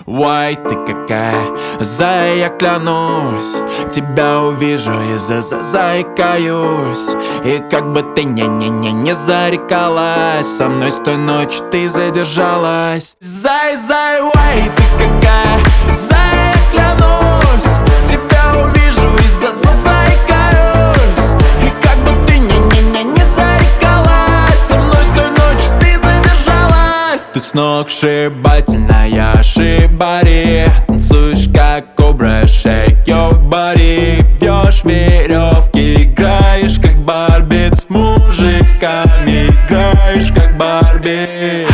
Ой, ты какая, зая, я клянусь, тебя увижу и заикаюсь. И как бы ты не зарекалась, со мной с той ночи ты задержалась. Зай, ой, ты какая, зая, я клянусь, тебя увижу и заикаюсь. И как бы ты не зарекалась, со мной с той ночи ты задержалась. Ты сногсшибательная шибари, танцуешь как кобра, shake your body. Вьешь веревки, играешь как Барби, с мужиками играешь как Барби.